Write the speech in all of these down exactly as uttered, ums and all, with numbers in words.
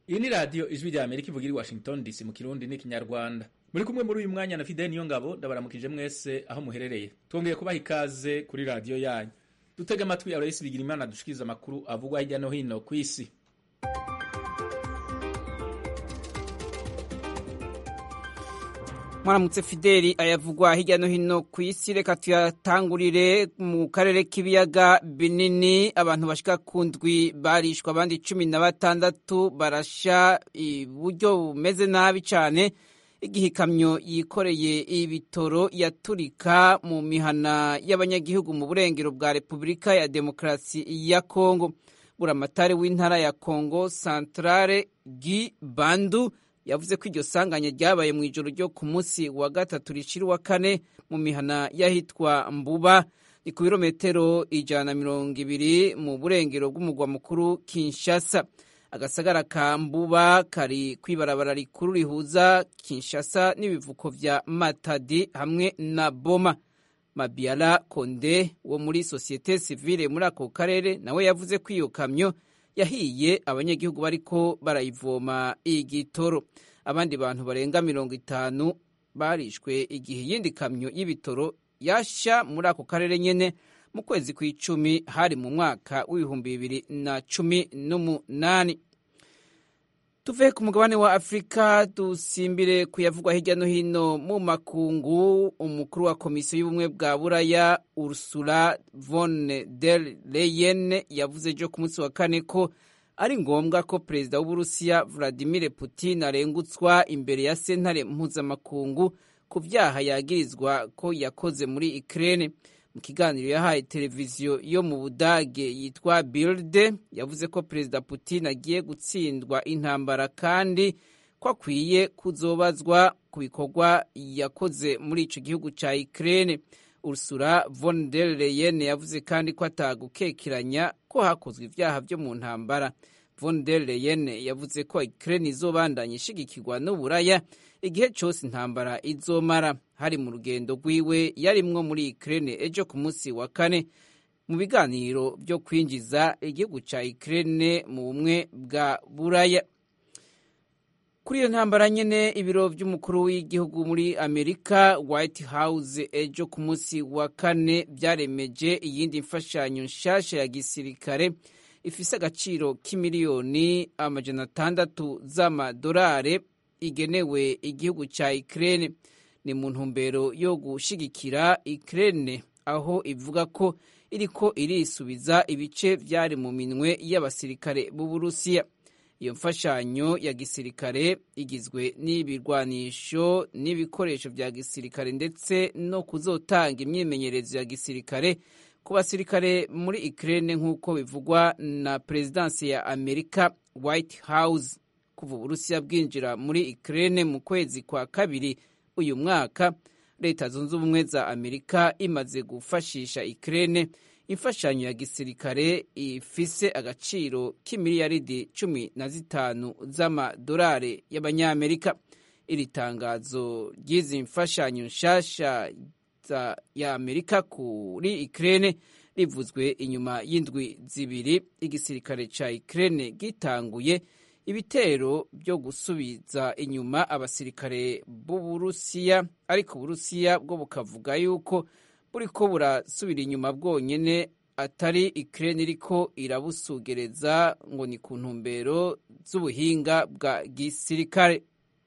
Iyi ni radio Ijwi rya Amerika ivugira i Washington D C mu Kirundi n'ikinyarwanda. Muri kumwe muri uyu mwanya na Fidel Niyongabo ndabaramukije mwese aho muherereye. Twongeye kubaha ikaze kuri radio yanyu. Dutega amatwi Aloysi Bigirimana dushikiriza amakuru avugwa hirya no hino ku isi. Mwaramutse Fideli ayavugwa hirya no hino ku isi, reka tuyatangurire mu karere k'ibiyaga binini. Abantu bashika ku ndwi barishwa, abandi cumi na batandatu barasha iburyo bumeze nabi cyane igihe ikamyo yikoreye ibitoro yaturika mu mihana y'abanyagihugu mu burengero bwa Repubulika ya Demokarasi ya Kongo. Buramatari w'intara ya Kongo Centrale Guy Bandu yavuze ko iryo sanganya ryabaye mu ijoro ryo ku munsi wa gatatu rishira wa kane mu mihana yahitwa Mbuba, ni ku birometero ijana na mirongo ibiri mu burengero bw'umugwa mukuru Kinshasa. Agasagara ka Mbuba kari kwibarabara rikuru rihuza Kinshasa n'ibivuko vya Matadi hamwe na Boma. Mabiala Konde wo muri Societe Civile muri ako karere nawe yavuze ko iyo kamyo yahiye abanyagihugu bariko barayivoma igitoro. Abandi bantu barenga mirongo itanu barishwe igihe yindi kamyo y'ibitoro yasha muri ako karere nyene mu kwezi kw'icumi hari mu mwaka w'ibihumbi bibiri na cumi n'umunani. Tuve ku mugabane wa Afrika dusimbire kuyavugwa hirya no hino mu makungu. Umukuru wa Komisiyo y'Ubumwe bwa Buraya Ursula von der Leyen yavuze jo ku munsi wa kane ko ari ngombwa ko perezida w'Uburusiya Vladimir Putin arengutswa imbere ya sentare mpuzamakungu ku vyaha yagirizwa ko yakoze muri Ukraine. Mu kiganiro yahaye televiziyo yo mu Budage yitwa Bild, yavuze ko perezida Putin agiye gutsindwa intambara kandi ko akwiye kuzobazwa ku bikorwa yakoze muri ico gihugu ca Ukraine. Ursula von der Leyen yavuze kandi ko atagukekeranya ko hakozwe ivyaha vyo mu ntambara. Von der Leyen yavuze ko Ukraine izobandanya ishigikirwa n'Uburaya igihe cyose intambara izomara. Hari mu rugendo rwiwe yarimwo muri Ukraine ejo ku munsi wa kane mu biganiro byo kwinjiza igihugu ca Ukraine mu bumwe bwa Buraya. Kuri iyo ntambara nyene, ibiro vy'umukuru w'igihugu muri Amerika White House ejo ku munsi wa kane vyaremeje iyindi mfashanyo nshasha ya gisirikare ifise agaciro k'imiliyoni amajana atandatu z'amadolari igenewe igihugu ca Ukraine. Ni mu ntumbero yo gushigikira Ukraine aho ivuga ko iriko irisubiza ibice vyari mu minwe y'abasirikare b'Uburusiya. Iyo mfashanyo ya gisirikare igizwe n'ibirwanisho n'ibikoresho vya gisirikare ndetse no kuzotanga imyimenyerezo ya gisirikare ku basirikare muri Ukraine nk'uko bivugwa na Presidency ya Amerika White House. Kuva Uburusiya bwinjira muri Ukraine mu kwezi kwa kabiri uyu mwaka, Leta Zunze Ubumwe za Amerika imaze gufashisha Ukraine imfashanyo ya gisirikare ifise agaciro k'imiliyaridi cumi na zitanu z'amadolari y'abanyamerika. Iri tangazo ry'izi mfashanyo nshasha ya Amerika kuri Ukraine rivuzwe inyuma y'indwi zibiri igisirikare ca Ukraine gitanguye ibitero byo gusubiza inyuma abasirikare b'Uburusiya, ariko Uburusiya bwo bukavuga yuko buriko burasubira inyuma bwonyene atari Ukraine iriko irabusugereza ngo ni ku ntumbero z'ubuhinga bwa gisirikare.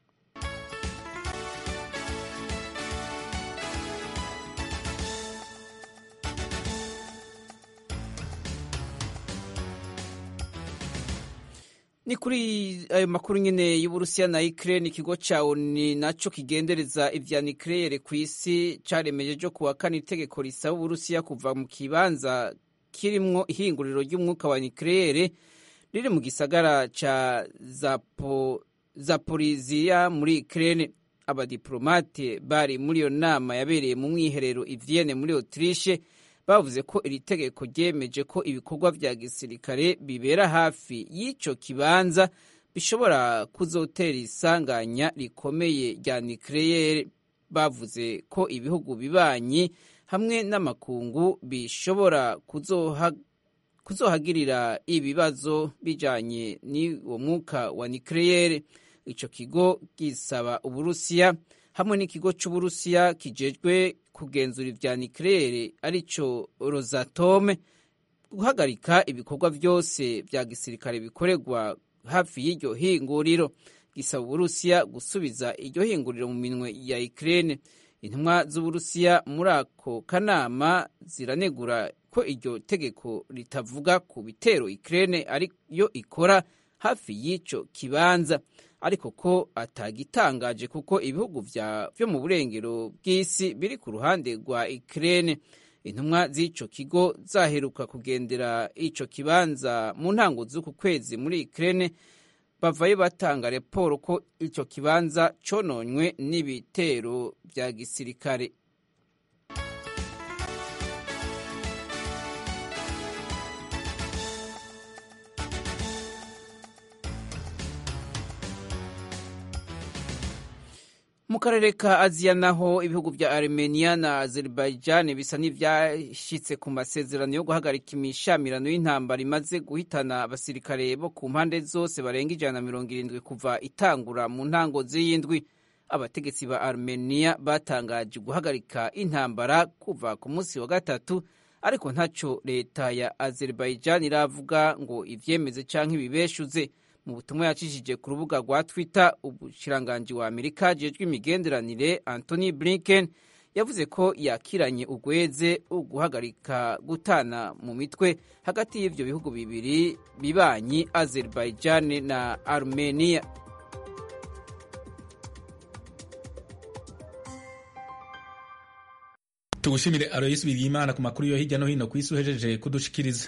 Ni kuri ayo makuru nyene y'Uburusiya na Ukraine, ikigo ca O N U naco kigendereza ivya nucleaire ku isi caremeje jo kuwa kane itegeko risaba Uburusiya kuva mu kibanza kirimwo ihinguriro ry'umwuka wa nucleaire riri mu gisagara ca Zapo, Zaporizhia muri Ukraine. Abadiplomate bari muri iyo nama yabereye mu mwiherero i Vienne muri Autriche bavuze ko iri tegeko ryemeje ko ibikorwa vya gisirikare bibera hafi y'ico kibanza bishobora kuzotera isanganya rikomeye rya nucleaire. Bavuze ko ibihugu bibanyi hamwe n'amakungu bishobora kuzoha kuzohagirira ibibazo bijanye n'uwo mwuka wa nucleaire. Ico kigo gisaba Uburusiya hamwe n'ikigo c'Uburusiya kijejwe kugenzura ivya nucleaire arico Rosatom guhagarika ibikorwa vyose vya gisirikare bikorerwa hafi y'iryo hinguriro. Gisaba Uburusiya gusubiza iryo hinguriro mu minwe ya Ukraine. Intumwa z'Uburusiya muri ako kanama ziranegura ko iryo tegeko ritavuga ku bitero Ukraine ariyo ikora hafi y'ico kibanza, ariko ko atagitangaje kuko ibihugu vyo mu burengero bw'isi biri ku ruhande rwa Ukraine. Intumwa z'ico kigo zaheruka kugendera ico kibanza mu ntango z'uku kwezi muri Ukraine, bavayo batanga raporo ko ico kibanza cononywe n'ibitero vya gisirikare. Mu karere ka Aziya naho ibihugu vya Armenia na Azerbaijan bisa n'ivyashitse ku masezerano yo guhagarika imishamirano y'intambara imaze guhitana abasirikare bo ku mpande zose barenga ijana na mirongo irindwi kuva itangura mu ntango z'iyindwi. Abategetsi ba Armenia batangaje guhagarika intambara kuva ku munsi wa gatatu, ariko ntaco leta ya Azerbaijan iravuga ngo ivyemeze canke ibibeshuze. Mu butumwa yacishije ku rubuga rwa Twitter, ubushiranganji wa Amerika ajejwe imigenderanire Anthony Blinken yavuze ko yakiranye ugweze uguhagarika gutana mu mitwe hagati y'ivyo bihugu bibiri bibanyi Azerbaijan na Armenia. Tugushimire Aloyes Bigirimana ku makuru yo hirya no hino kw'isi uhejeje kudushikiriza.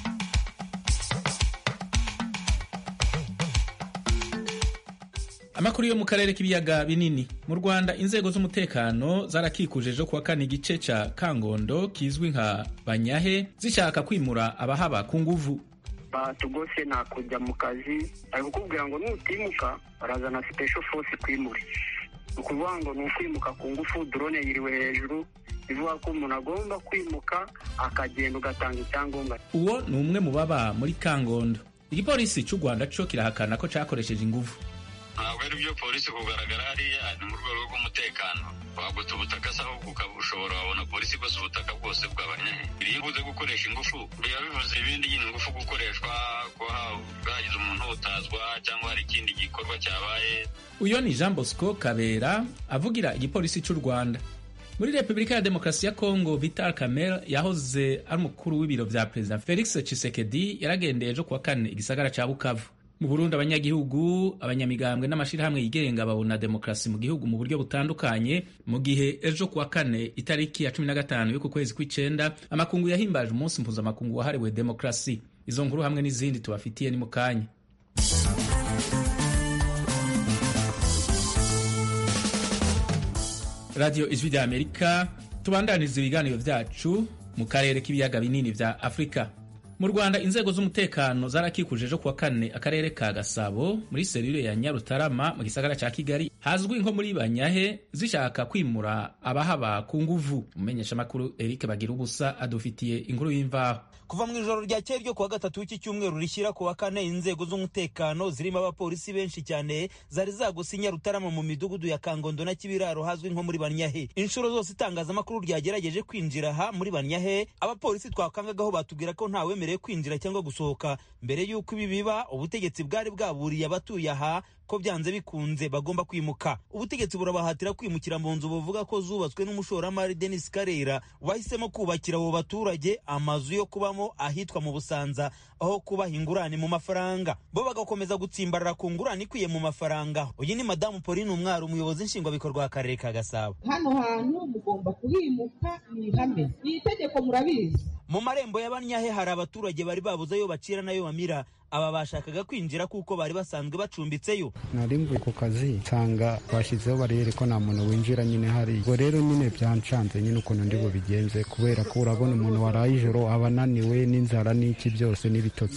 Amakuru yo mu karere k'ibiyaga binini. Mu Rwanda inzego z'umutekano zarakikuje ejo kuwa kane igice ca Kangondo kizwi nka Banyahe zishaka kwimura abahaba ku nguvu. Batugose nta kujya mu kazi, ari kukubwira ngo nutimuka barazana special force kwimura. Ukuvuga ngo ni ukwimuka ku ngufu, drone yiriwe hejuru, bivuga ko umuntu agomba kwimuka akagenda ugatanga icyangombwa. Uwo ni umwe mu baba muri Kangondo. Igipolisi cy'u Rwanda cyo kirahakana ko cakoresheje inguvu. Ntabwo ari byo polisi kugaragara hariya ni mu rwego rw'umutekano. Wagota ubutaka saho ushobora wabona polisi bose ubutaka bwose bw'Abanyahe. Iyo ibuze gukoresha ingufu biba bivuze ibindi nyine ingufu gukoreshwa ko hagize umuntu utazwa cyangwa hari ikindi gikorwa cyabaye. Uyo ni Jean Bosco Kabera avugira igipolisi cy'u Rwanda. Muri Republika ya Demokarasi ya Kongo, Vital Kamerhe yahoze ari umukuru w'ibiro vya President Felix Tshisekedi yaragendeye ejo kuwa kane igisagara ca Bukavu. Mu Burundi abanyagihugu, abanyamigambwe n'amashirahamwe yigenga babona demokrasi mu gihugu mu buryo butandukanye, mu gihe ejo kuwa kane itariki ya cumi na gatanu y'uku kwezi kw'icenda amakungu yahimbaje umunsi mpuzamakungu wahariwe demokrasi. Izo nkuru hamwe n'izindi tubafitiye ni mu kanya. Radio Ijwi rya Amerika, tubandaniza ibiganiro vyacu mu karere k'ibiyaga binini vya Afrika. Mu Rwanda inzego z'umutekano zarakikuje ejo kuwa kane akarere ka Gasabo muri serire ya Nyarutarama mu gisagara ca Kigali hazwi nko muri Banyahe zishaka kwimura abahaba ku nguvu. Umenyesha makuru Eric Bagirubusa adufitiye inkuru y'imvaho. Kuva mu ijoro rya kera ryo kuwa gatatu w'iki cyumweru rishyira kuwa kane inzego z'umutekano zirimo abapolisi benshi cyane zari zagusa Nyarutarama mu midugudu ya Kangondo na Kibiraro hazwi nko muri Banyahe. Inshuro zose itangazamakuru ryagerageje kwinjira aha muri Banyahe, abapolisi twakangagaho batubwira ko nta wemereye kwinjira cyangwa gusohoka. Mbere y'uko ibi biba, ubutegetsi bwari bwaburiye abatuye aha ko byanze bikunze bagomba kwimuka. Ubutegetsi burabahatira kwimukira mu nzu buvuga ko zubatswe n'umushoramari Denis Karera wahisemo kubakira abo baturage amazu yo kubamo ahitwa mu Busanza aho kubaha ingurane mu mafaranga. Bo bagakomeza gutsimbarara ku ngurane ikwiye mu mafaranga. Uyu ni Madamu Pauline Umwari, umuyobozi nshingwabikorwa w'akarere ka Gasabo. Hano hantu mugomba kuhimuka ni ihame, ni itegeko murabizi. Mu marembo y'Abanyahe hari abaturage bari babuze ayo bacira nayo bamira. Aba bashakaga kwinjira kuko bari basanzwe bacumbitseyo. Nari mvuye ku kazi nsanga bashyizeho bariyeri ko nta muntu winjira nyine hari. Ubwo rero nyine byancanze nyine ukuntu ndi bubigenze, kubera ko urabona umuntu waraye ijoro aba ananiwe n'inzara n'iki byose n'ibitotsi.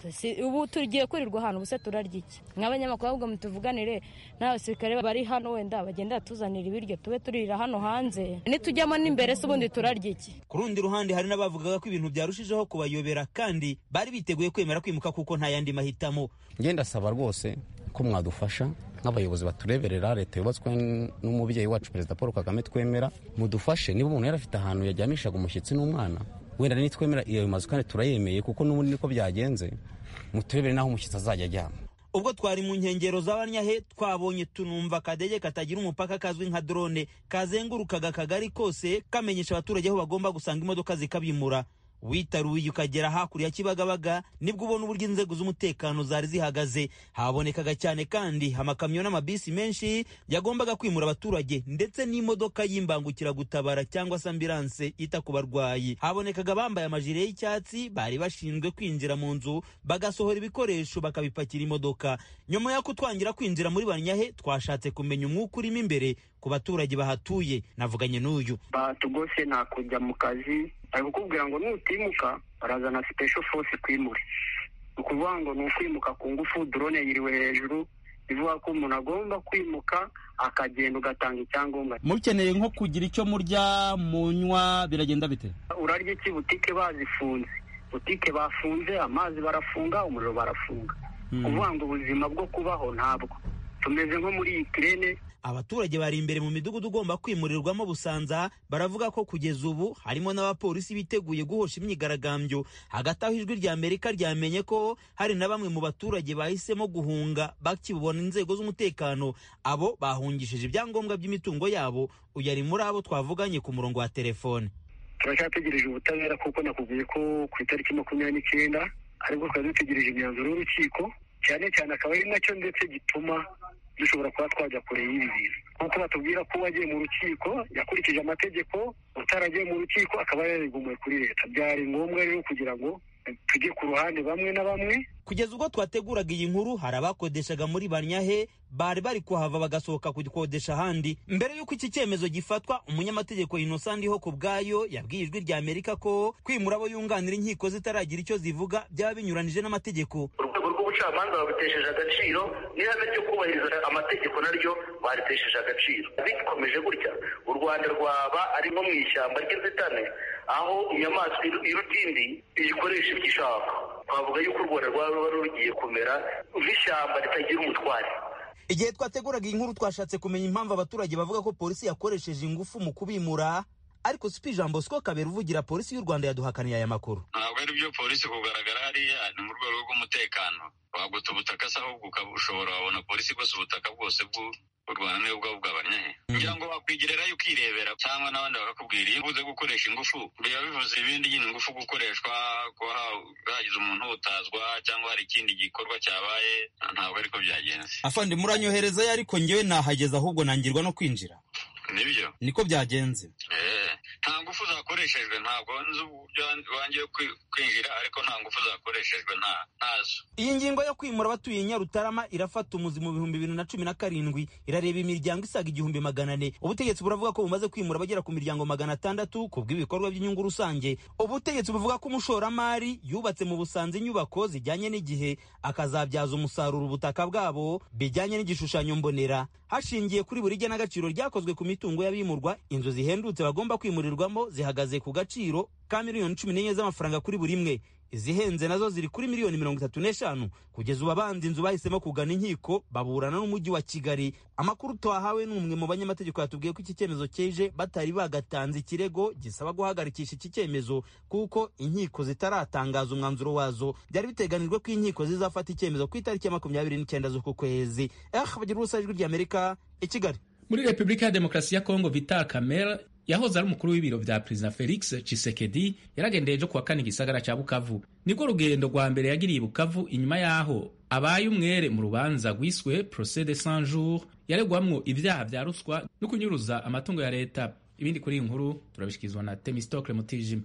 ubu tugiye kurirwa ahantu ubuse turarya iki nk'abanyamakuru ahubwo mutuvuganire n'abasirikare bari hano wenda bagenda batuzanira ibiryo tube turira hano hanze nitujyamo n'imbere se ubundi turarya iki. Ku rundi ruhande hari n'abavugaga ko ibintu byarushijeho kubayobera kandi bari biteguye kwemera kwimuka kuko nta yandi mahitamo. Ngenda saba rwose ko mwadufasha nk'abayobozi batureberera, leta yubatswe n'umubyeyi wacu Perezida Paul Kagame twemera, mudufashe niba umuntu yari afite ahantu yajyamishaga umushyitsi n'umwana wenda nitwemera iyo mazu kandi turayemeye kuko n'ubundi niko byagenze, muturebere naho umushyitsi azajya ajyama. Ubwo twari mu nkengero z'Abanyahe twabonye tunumva kadege katagira umupaka kazwi nka drone kazengurukaga akagari kose kamenyesha abaturage aho bagomba gusanga imodoka zikabimura. Witaruye ukagera hakurya Kibagabaga nibwo ubona uburyo inzego z'umutekano zari zihagaze. Habonekaga cyane kandi amakamyo n'amabisi menshi yagombaga kwimura abaturage ndetse n'imodoka y'imbangukira gutabara cyangwa se ambulance ita ku barwayi. Habonekaga bambaye amajire y'icyatsi bari bashinzwe kwinjira mu nzu bagasohora ibikoresho bakabipakira imodoka. Nyuma yo kutwangira kwinjira muri Banyahe twashatse kumenya umwuka urimo imbere ku baturage bahatuye. Navuganye n'uyu batugose nta kujya mu kazi ari kukubwira ngo nutimuka barazana special force kwimura. Ukuvuga ngo ni ukwimuka ku ngufu, drone yiriwe hejuru, bivuga ko umuntu agomba kwimuka akagenda ugatanga icyangombwa. Mukeneye nko kugira icyo murya munywa biragenda bite? Urarya iki? Butike bazifunze, butike bafunze, amazi barafunga, umuriro barafunga. Hmm. Kuvuga ngo ubuzima bwo kubaho ntabwo tumeze nko muri Ukraine. Abaturage bari imbere mu midugudu ugomba kwimurirwamo Busanza baravuga ko kugeza ubu harimo n'abapolisi biteguye guhosha imyigaragambyo. Hagati aho ijwi rya Amerika ryamenye ko hari na bamwe mu baturage bahisemo guhunga bakibona inzego z'umutekano, abo bahungishije ibyangombwa by'imitungo yabo. Uyu ari muri abo twavuganye ku murongo wa telefone. Turacyategereje ubutabera kuko nakubwiye ko ku itariki makumyabiri n'icyenda ariko twari dutegereje imyanzuro y'urukiko, cyane cyane akaba ari nacyo ndetse gituma dushobora kuba twajya kure y'ibi bintu kuko batubwira ko wagiye mu rukiko yakurikije amategeko, utaragiye mu rukiko akaba yarigumuye kuri leta. Byari ngombwa rero kugira ngo tujye ku ruhande bamwe na bamwe. Kugeza ubwo twateguraga iyi nkuru hari abakodeshaga muri Banyahe bari bari kuhava bagasohoka kugikodesha ahandi. Mbere y'uko iki cyemezo gifatwa, umunyamategeko Innocent Ndiho ku bwayo yabwiye ijwi rya Amerika ko kwimura abo yunganira inkiko zitaragira icyo zivuga byaba binyuranije n'amategeko. Urwego rw'ubucamanza babitesheje agaciro, n'ihame ryo kubahiriza amategeko naryo baritesheje agaciro. Bikomeje gutya u Rwanda rwaba ari nko mu ishyamba ry'inzitane aho inyamaswa irutindi iyikoresha ibyo ishaka. Twavuga yuko u Rwanda rwaba rugiye kumera nk'ishyamba ritagira umutware. Igihe twateguraga iyi nkuru twashatse kumenya impamvu abaturage bavuga ko polisi yakoresheje ingufu mu kubimura, ariko Sipi Jean Bosco Kabera uvugira polisi y'u Rwanda yaduhakaniye aya makuru. Ntabwo ari byo polisi kugaragara hariya ni mu rwego rw'umutekano. Waguta ubutaka se ahubwo ushobora wabona polisi igose ubutaka bwose bw'u Rwanda niyo bwabo bw'Abanyahe. Ngira ngo wakwigirirayo ukirebera cyangwa n'abandi bakakubwira iyo ubuze gukoresha ingufu biba bivuze ibindi nyine ingufu gukoreshwa kuba hagize umuntu utazwa cyangwa hari ikindi gikorwa cyabaye, ntabwo ariko byagenze. Afande muranyoherezayo ariko njyewe nahageze ahubwo nangirwa no kwinjira. Nibyo niko byagenze. Eh, nta ngufu zakoreshejwe, ntabwo nzi uburyo wangiye kwinjira ariko nta ngufu zakoreshejwe nta nazo. Iyi ngingo yo kwimura abatuye Nyarutarama irafata umuzi mu bihumbi bibiri na cumi na karindwi, irareba imiryango isaga igihumbi magana ane. Ubutegetsi buravuga ko bumaze kwimura bagera ku miryango magana atandatu ku bw'ibikorwa by'inyungu rusange. Ubutegetsi buvuga ko umushoramari yubatse mu Busanza inyubako zijyanye n'igihe akazabyaza umusaruro ubutaka bwabo bijyanye n'igishushanyo mbonera hashingiye kuri buri gena gaciro ryakozwe ku mitungo y'abimurwa. Inzu zihendutse bagomba kwimurirwamo zihagaze ku gaciro ka miliyoni cumi n'enye z'amafaranga kuri buri imwe. Izihenze nazo ziri kuri miliyoni mirongo itatu n'eshanu. Kugeza ubu abandi inzu bahisemo kugana inkiko baburana n'umujyi wa Kigali. Amakuru twahawe n'umwe mu banyamategeko yatubwiye ko iki cyemezo cyeje batari bagatanze ikirego gisaba guhagarikisha iki cyemezo kuko inkiko zitaratangaza umwanzuro wazo. Byari biteganijwe ko inkiko zizafata icyemezo ku itariki ya makumyabiri n'icyenda z'uku kwezi. Eh, bagira ubusa ijwi ry'Amerika i Kigali. Muri Republika ya Demokarasi ya Kongo, Vital Kamerhe yahoze ari umukuru w'ibiro vya President Felix Tshisekedi yaragendeye ejo kuwa kane gisagara ca Bukavu. Nibwo rugendo rwa mbere yagiriye Bukavu inyuma yaho abaye umwere mu rubanza rwiswe Procès de cent jours yaregwamwo ivyaha vya ruswa no kunyuruza amatungo ya leta. Ibindi kuri iyi nkuru turabishikizwa na Temistocle Mutijima.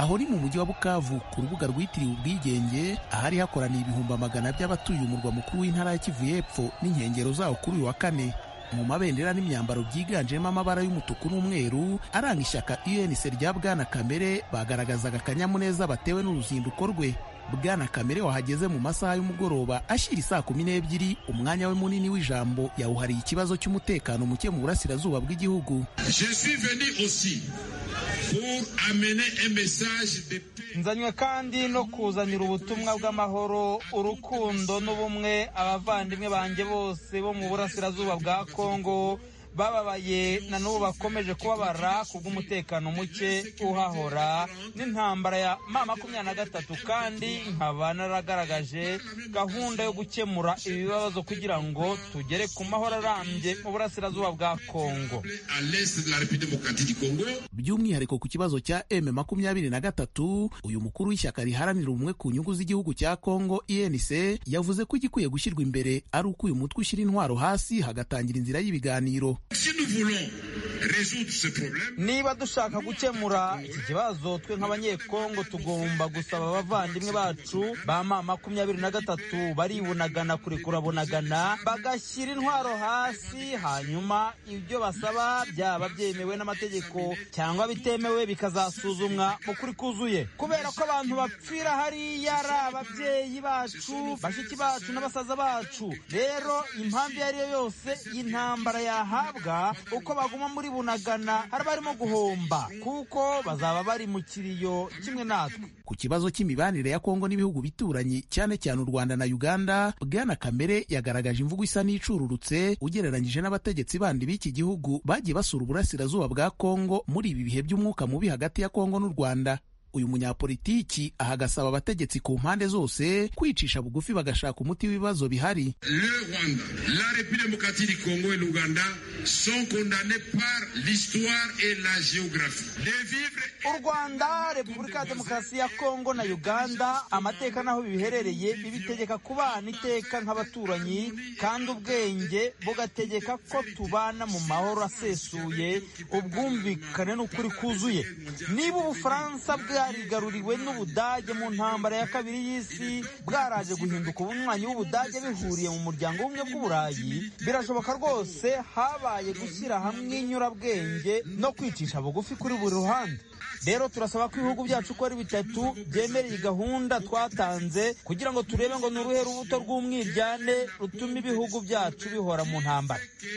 aho ni mu mujyi wa Bukavu ku rubuga rwitiriwe ubwigenge, ahari hakoraniye ibihumbi magana by'abatuye umurwa mukuru w'intara ya Kivu y'Epfo n'inkengero zawo kuri uyu wa kane. Mu mabendera n'imyambaro byiganjemo amabara y'umutuku n'umweru aranga ishyaka U N C rya Bwana Kamere bagaragazaga akanyamuneza batewe n'uruzinduko rwe. Bwana Kamere wahageze mu masaha y'umugoroba ashyira isaa kumi n'ebyiri, umwanya we munini w'ijambo yawuhariye ikibazo cy'umutekano muke mu burasirazuba bw'igihugu. Nzanywe kandi no kuzanira ubutumwa bw'amahoro, urukundo n'ubumwe abavandimwe banjye bose bo mu burasirazuba bwa Kongo bababaye na n'ubu bakomeje kubabara kubw'umutekano muke uhahora n'intambara ya ma makumyabiri na gatatu, kandi nkaba naragaragaje gahunda yo gukemura ibibazo kugira ngo tugere ku mahoro arambye mu burasirazuba bwa Kongo. By'umwihariko ku kibazo cya M makumyabiri na gatatu, uyu mukuru w'ishyaka riharanira ubumwe ku nyungu z'igihugu cya Kongo U N C yavuze ko igikwiye gushyirwa imbere ari uko uyu mutwe ushyira intwaro hasi hagatangira inzira y'ibiganiro. Niba dushaka gukemura iki kibazo, twe nk'abanyekongo tugomba gusaba abavandimwe bacu ba ma makumyabiri na gatatu baribunagana kurekura bunagana bagashyira intwaro hasi, hanyuma ibyo basaba byaba byemewe n'amategeko cyangwa bitemewe bikazasuzumwa mu kuri kuzuye. Kubera ko abantu bapfira hariya ari ababyeyi bacu, bashiki bacu n'abasaza bacu, rero impamvu iyo ari yo yose y'intambara yahabwa uko baguma muri bunagana hari barimo guhomba, kuko bazaba bari mu kiriyo kimwe natwe. Ku kibazo cy'imibanire ya Kongo n'ibihugu bituranyi cyane cyane u Rwanda na Uganda, Bwana Kamere yagaragaje imvugo isa n'icururutse ugereranyije n'abategetsi bandi b'iki gihugu bagiye basura uburasirazuba bwa Kongo muri ibi bihe by'umwuka mubi hagati ya Kongo n'u Rwanda. Uyu munyapolitiki ahagasaba abategetsi ku mpande zose kwicisha bugufi bagashaka umuti w'ibibazo bihari. Le Rwanda, la République démocratique du Congo et l'Ouganda sont condamnés par l'histoire et la géographie. U Rwanda, Repubulika ya Demokarasi ya Kongo na Uganda, amateka naho biherereye bibitegeka kubana iteka nk'abaturanyi, kandi ubwenge bugategeka ko tubana mu mahoro asesuye, ubwumvikane n'ukuri kuzuye. Niba Ubufaransa bwarigaruriwe n'Ubudage mu ntambara ya kabiri y'isi bwaraje guhinduka ubunywanyi bw'Ubudage bihuriye mu muryango w'ubumwe bw'Uburayi, birashoboka rwose habaye gushyira hamwe inyurabwenge no kwicisha bugufi kuri buri ruhande. Rero turasaba ko ibihugu byacu uko ari bitatu byemereye gahunda twatanze kugira ngo turebe ngo nuruhe rubuto rw'umwiryane rutuma ibihugu byacu bihora mu ntambara.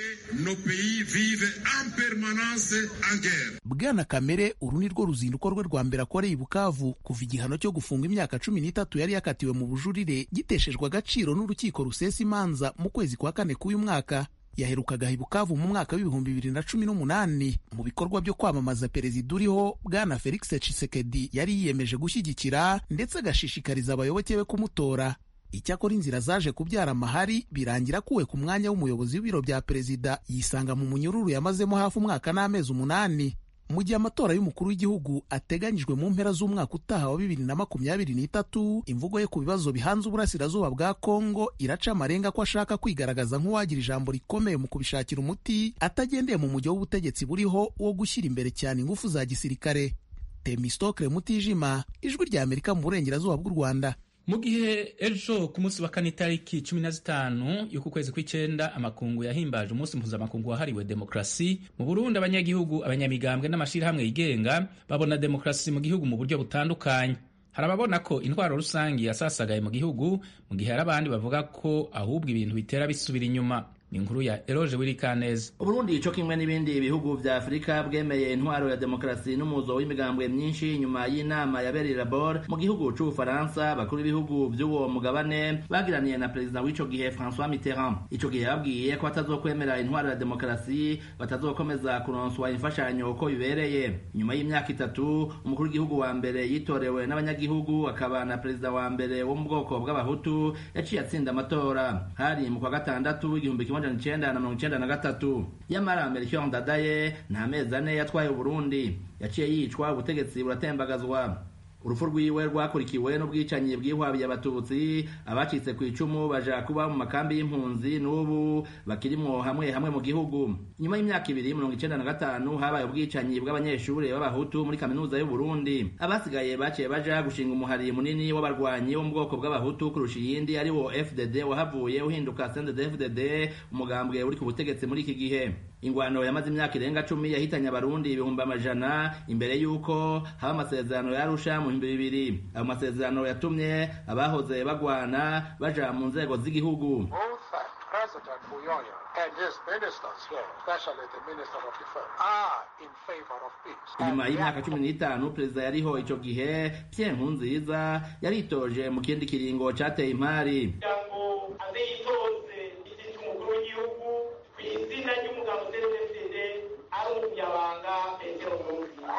Bwana Kamere uru ni rwo ruzinduko rwe rwa mbere akoreye i Bukavu kuva igihano cyo gufunga imyaka cumi n'itatu yari yakatiwe mu bujurire giteshejwe agaciro n'urukiko rusesa imanza mu kwezi kwa kane k'uyu mwaka. Yaherukaga i Bukavu mu mwaka w'ibihumbi bibiri na cumi n'umunani mu bikorwa byo kwamamaza perezida uriho Bwana Felix Tshisekedi yari yiyemeje gushyigikira ndetse agashishikariza abayoboke be kumutora. Icyakora inzira zaje kubyara amahari birangira kuwe ku mwanya w'umuyobozi w'ibiro bya perezida yisanga mu munyururu yamazemo hafi umwaka n'amezi umunani. Mu gihe amatora y'umukuru w'igihugu ateganyijwe mu mpera z'umwaka utaha wa bibiri na makumyabiri n'itatu, imvugo ye ku bibazo bihanze uburasirazuba bwa Kongo iraca amarenga ko ashaka kwigaragaza nk'uwagira ijambo rikomeye mu kubishakira umuti atagendeye mu mujyo w'ubutegetsi buriho wo gushyira imbere cyane ingufu za gisirikare. Temistokle Mutijima, Ijwi rya Amerika mu burengerazuba bw'u Rwanda. Mu gihe ejo ku munsi wa kane itariki cumi na zitanu y'uku kwezi kw'icenda amakungu yahimbaje umunsi mpuzamakungu wahariwe demokrasi mu Burundi, abanyagihugu, abanyamigambwe n'amashirahamwe yigenga babona demokrasi mu gihugu mu buryo butandukanye. Hari ababona ko intwaro rusangi yasasagaye mu gihugu, mu gihe hari abandi bavuga ko ahubwo ibintu bitera bisubira inyuma. Inkuru ya Eroje Wirikaneza. Uburundi ico kimwe n'ibindi bihugu vya Afrika bwemeye intwaro ya demokrasi n'umuzo w'imigambwe myinshi nyuma y'inama yabereye Labor mu gihugu c'Ubufaransa. Bakuru b'ibihugu vy'uwo mugabane bagiraniye na perezida w'ico gihe François Mitterrand. Ico gihe yababwiye ko batazokwemera intwaro ya demokrasi, batazokomeza kuronswa imfashanyo uko bibereye. Nyuma y'imyaka itatu umukuru w'igihugu wa mbere yitorewe n'abanyagihugu akaba na perezida wa mbere wo mu bwoko bw'abahutu yaciye atsinda amatora. Hari mu kwa gatandatu igihumbi kimwe icenda na mirongo icenda na gatatu. Yamara Melchior Ndadaye nta mezi ane yatwaye Uburundi, yaciye yicwa, ubutegetsi buratembagazwa. urupfu rwiwe rwakurikiwe n'ubwicanyi bwihwabiye abatutsi abacitse ku icumu baja kuba mu makambi y'impunzi n'ubu bakirimwo hamwe hamwe mu gihugu. Nyuma y'imyaka ibiri mirongo icenda na gatanu habaye ubwicanyi bw'abanyeshuri b'abahutu muri kaminuza y'u Burundi. Abasigaye baciye baja gushinga umuhari munini w'abarwanyi wo mu bwoko bw'abahutu kurusha iyindi ari wo F D D wahavuye uhinduka C N D D F D D, umugambwe uri ku butegetsi muri iki gihe. Ingwano yamaze imyaka irenga cumi yahitanye abarundi ibihumbi amajana imbere y'uko haba amasezerano yarusha mu bihumbi bibiri. Ayo masezerano yatumye abahoze bagwana baja mu nzego z'igihugu. President Buyoya and his ministers here, especially the Minister of Defense, are in favor of peace. Inyuma y'imyaka cumi n'itanu perezida yariho ico gihe Pierre Nkurunziza yaritoje mu kindi kiringo cateye impari. Ngo azitoze igiti umukuru w'igihugu ku izina ry'umugabo C N D D F D D ari umunyabanga Petero Nkurunziza.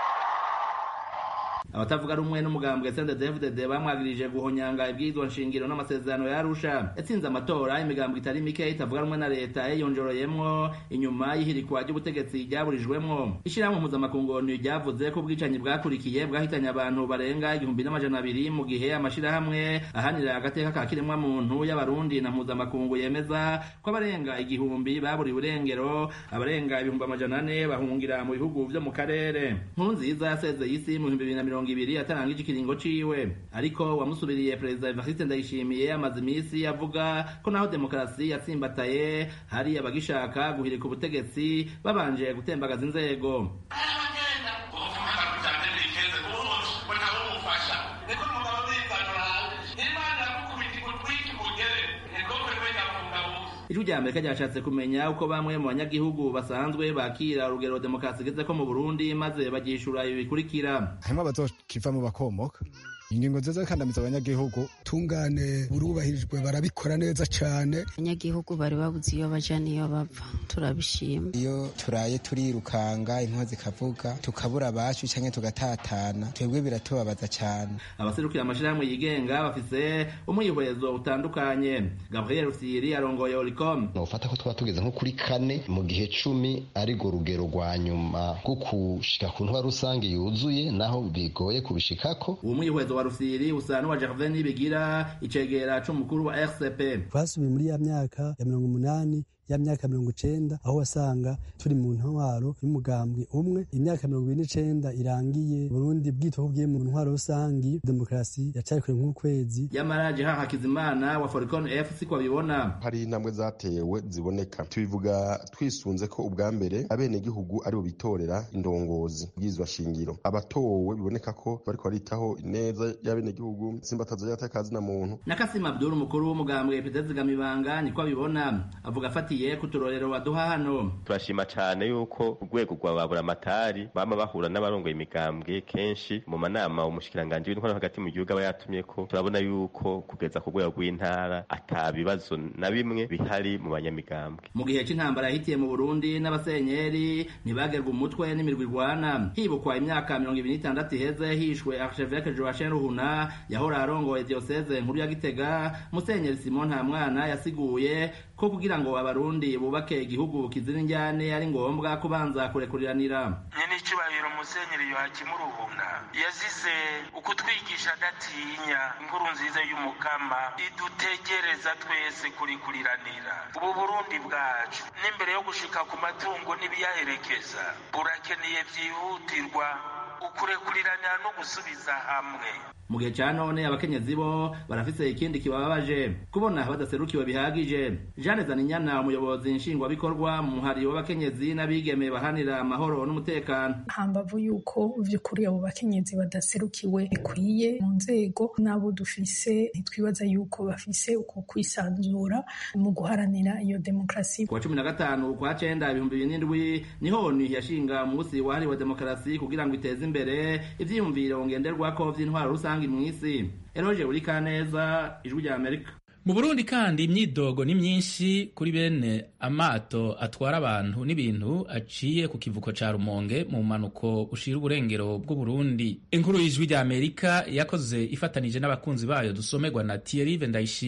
Abatavuga rumwe n'umugambwe C N D D F D D bamwagirije guhonyanga ibwirizwa nshingiro n'amasezerano yarusha. Yatsinze amatora imigambwe itari mike itavuga rumwe na leta yiyonjoroyemwo inyuma y'ihirikwa ry'ubutegetsi ryaburijwemwo. Ishirahamwe mpuzamakungu ryavuze ko ubwicanyi bwakurikiye bwahitanye abantu barenga igihumbi n'amajana abiri mu gihe amashirahamwe ahanira agateka ka kiremwa muntu y'abarundi na mpuzamakungu yemeza ko abarenga igihumbi baburiwe irengero, abarenga ibihumbi amajana ane bahungira mu bihugu vyo mu karere. Nkurunziza yasezeye isi mu bihumbi bibiri na mirongo ibiri atarangije ikiringo ciwe, ariko wamusubiriye perezida Evariste Ndayishimiye amaze imisi avuga ko naho demokarasi yatsimbataye hari abagishaka guhirika ubutegetsi babanje gutembagaza inzego. Ijwi rya Amerika ryashatse kumenya uko bamwe mu banyagihugu basanzwe bakira urugero demokarasi igeze ko mu Burundi maze bagishura ibi bikurikira. Harimo abazokivamo bakomoka ingingo nziza zikandamiza abanyagihugu, tungane burubahirijwe barabikora neza cyane. Abanyagihugu bari babuze iyo baja niyo bava, turabishima. Iyo turaye turirukanga inkozi zikavuga tukabura abacu canke tugatatana, twebwe biratubabaza cyane. Abaserukira amashirahamwe yigenga bafise umwihwezo utandukanye. Gabriel Rusiri arongoye Olicom. Nofata ko twaba tugeze nko kuri kane mu gihe cumi ari go rugero rwa nyuma rwo kushika ku ntwaro rusange yuzuye naho bigoye kubishikako. Uwo mwihwezo wa Rusiri usana wa Gervais Bigira icegera c'umukuru wa R C P. Twasubiye muri ya myaka ya mirongo umunani ya myaka mirongo icenda aho wasanga turi mu ntwaro y'umugambwe umwe. Imyaka mirongo ibiri n'icenda irangiye Burundi bwitwa bwiye mu ntwaro rusangi, demokarasi yacari kure nk'ukwezi. Yamaraje ha Hakizimana wa Foricon F C ko bibona hari intambwe zatewe ziboneka. Tubivuga twisunze ko ubwa mbere abene gihugu ari bo bitorera indongozi bwizwa shingiro, abatowe biboneka ko bariko baritaho neza y'abene gihugu simbatazo yatakazi na muntu. Nakasima Abdul umukuru w'umugambwe P D Z Gamibanga niko abibona, avuga afati kuturorero waduha hano. Turashima cyane yuko urwego rwa baburamatari bama bahura n'abarongoye imigambwe kenshi mu manama umushikiranganje w'intwaro hagati mu gihugu aba yatumye ko turabona yuko kugeza ku rwego rw'intara atabibazo na bimwe bihari mu banyamigambwe. Mu gihe c'intambara yahitiye mu Burundi n'abasenyeri ntibagerwa umutwe n'imirwi irwana, hibukwa imyaka mirongo ibiri n'itandatu iheze hishwe Archevêque Joachim Ruhuna yahora arongoye diocese nkuru ya Gitega. Musenyeri Simon Ntamwana yasiguye ko kugira ngo abarundi bubake igihugu kizira injyane ari ngombwa kubanza kurekuriranira. Nyene icubahiro Musenyeri Joachim Ruhuna yazize ukutwigisha adatinya inkuru nziza y'umukama idutegereza twese kurikuriranira. Ubu Burundi bwacu n'imbere yo gushika ku matungo n'ibiyaherekeza burakeneye vyihutirwa ukurekurirana no gusubiza hamwe. Mu gihe ca none abakenyezi bo barafise ikindi kibababaje kubona badaserukiwe bihagije. Jeanne Zaninyana umuyobozi nshingwabikorwa mu muhari w'abakenyezi n'abigeme bahanira amahoro n'umutekano, hambavu yuko vy'ukuri abo bakenyezi badaserukiwe bikwiye mu nzego n'abo dufise ntitwibaza yuko bafise uko kwisanzura mu guharanira iyo demokarasi. Kuwa cumi na gatanu kwa cenda ibihumbi bibiri n'indwi niho ni yashinga umunsi wahariwe demokarasi kugira ngo iteze imbere ivyiyumviro ngenderwako vy'intwaro rusange mw'isi. Eroje Urikaneza, Ijwi rya Amerika. Mu Burundi kandi imyidogo ni myinshi kuri bene amato atwara abantu n'ibintu aciye ku kivuko ca Rumonge mu manuko ushira uburengero bw'u Burundi. Inkuru y'Ijwi rya Amerika yakoze ifatanije n'abakunzi bayo dusomerwa na Thierry Ndayishimiye.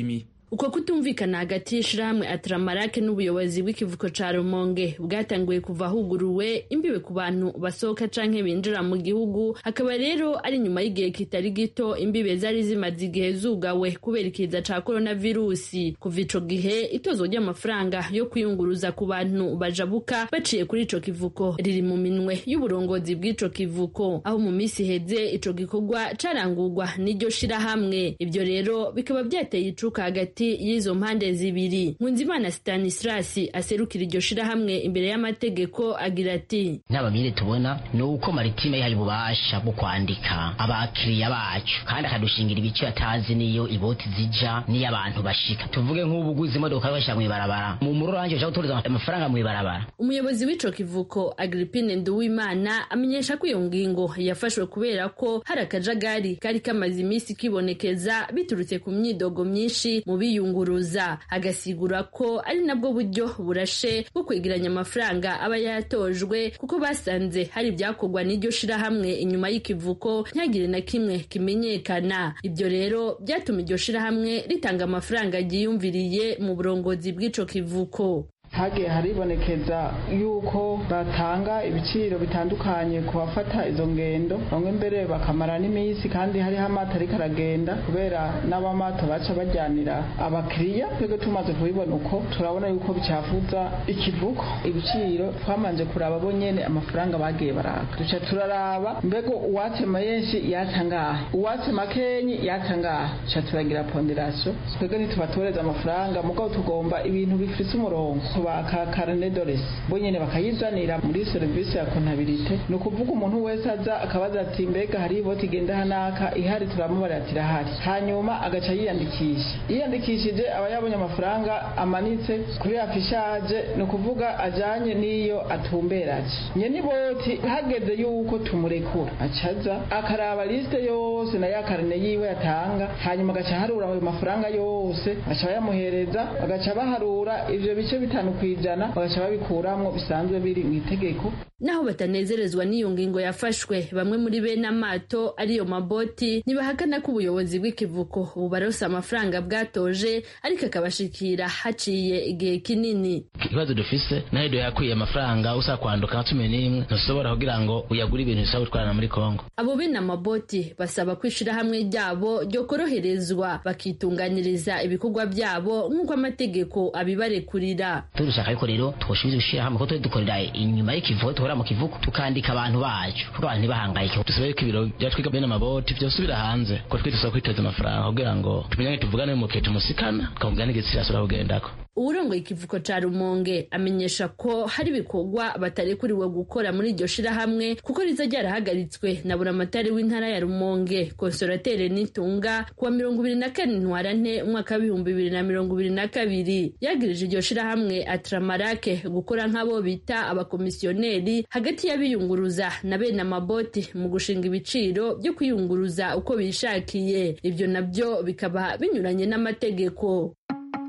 uko kutumvikana hagati y'ishirahamwe Atramarake n'ubuyobozi bw'ikivuko ca Rumonge bwatanguye kuva huguruwe imbibe ku bantu basohoka canke binjira mu gihugu, hakaba rero ari nyuma y'igihe kitari gito imbibe zari zimaze igihe zugawe kubera ikiza ca coronavirusi. Kuva ico gihe itozo ry'amafaranga yo kwiyunguruza ku bantu bajabuka baciye kuri ico kivuko riri mu minwe y'uburongozi bw'ico kivuko, aho mu misi heze ico gikorwa carangurwa n'iryo shirahamwe. Ivyo rero bikaba byateye icuka hagati y'izo mpande zibiri. Nkunzimana Stanislas aserukira iryo shirahamwe imbere y'amategeko agira ati n'abamire tubona ni uko maritime yayo ububasha bwo kwandika abakiriya bacu kandi akadushingira ibice atazi niyo iboti zija niyo abantu bashika. Tuvuge nk'ubu guzi imodoka basha mu ibarabara mu mururanje uja gutoreza amafaranga mu ibarabara. Umuyobozi w'ico kivuko Agrippine Nduwimana amenyesha ko iyo ngingo yafashwe kubera ko hari akajagari kari kamaze imisi kibonekeza biturutse ku myidogo myinshi mu biyunguruza, agasigura ko ari nabwo buryo burashe bwo kwegeranya amafaranga aba yatojwe kuko basanze hari ibyakorwa n'iryo shirahamwe inyuma y'ikivuko ntihagire na kimwe kimenyekana. Ibyo rero byatuma iryo shirahamwe ritanga amafaranga ryiyumviriye mu burongozi bw'ico kivuko. hagiye haribonekeza yuko batanga ibiciro bitandukanye ku bafata izo ngendo, bamwe mbere bakamara n'iminsi kandi hariho amato ariko aragenda kubera n'abamato baca bajyanira abakiriya. Twebwe tumaze kubibona uko turabona yuko bicafuza ikivuko. Ibiciro twamanje kuraba bo nyene amafaranga bagiye baraka, duca turaraba mbego uwatema yenshi yatangahe, uwatema kenyi yatangahe, duca turagira ponderation. Twebwe ntitubatoreza amafaranga mugabo tugomba ibintu bifise umurongo, baka carnet d'adresse bo nyene bakayizanira muri service ya comptabilité. No kuvuga umuntu wese aza akabaza ati mbega hari iboti genda hanaka ihari, turamubara ati rahari, hanyuma agaca yiyandikisha. Yiyandikishije aba yabonye amafaranga amanitse kuri afishaje, no kuvuga ajanye niyo atumberaje. Nyene iboti hageze yuko tumurekura acaza akaraba liste yose na ya carnet yiwe yatanga, hanyuma agaca harura ayo mafaranga yose aca yamuhereza, agaca baharura ivyo bice bitanu kwijana bagaca babikuramwo bisanzwe biri mu itegeko. Naho batanezerezwa n'iyo ngingo yafashwe, bamwe muri bene amato ariyo maboti ntibahakana ko ubuyobozi bw'ikivuko ubu barosa amafaranga bwatoje ariko akabashikira haciye igihe kinini. Ikibazo dufise naho do yakwiye amafaranga usa kwanduka cumi n'imwe ntusobora kugira ngo uyagura ibintu bisaba gutwarana muri Kongo. Abo bene amaboti basaba kwishira hamwe ryabo ryo koroherezwa bakitunganiriza ibikorwa byabo nk'uko amategeko abibarekurira. Turashaka ariko rero twoshibiza gushira hamwe ko tudukorera inyuma y'ikivuko tuhora mu kivuko tukandika abantu bacu kuko abantu ntibahangayike. Tusabe ko ibiro byatwiga bene amaboti byosubira hanze ko twe dusaba kwiteza amafaranga kugira ngo tumenye tuvugane mu kete musikana tukavugana igitsira sura kugendako. Uburongoye ikivuko ca Rumonge amenyesha ko hari ibikorwa batarekuriwe gukora muri iryo shirahamwe kuko riza ryarahagaritswe na buramatari w'intara ya Rumonge Consolatere Nitunga kuwa mirongo ibiri na kane Ntwarante umwaka w'ibihumbi bibiri na mirongo ibiri na kabiri. Yagirije iryo shirahamwe Atramarake gukora nk'abo bita abakomisiyoneri hagati y'abiyunguruza na bene amaboti mu gushinga ibiciro byo kwiyunguruza uko bishakiye. Ibyo nabyo bikaba binyuranye n'amategeko.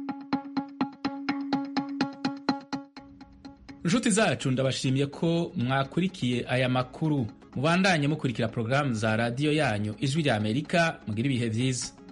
Nshuti zacu ndabashimiye ko mwakurikiye aya makuru. Mubandanye mukurikira programu za radio yanyu Ijwi rya Amerika. Mugira ibihe vyiza.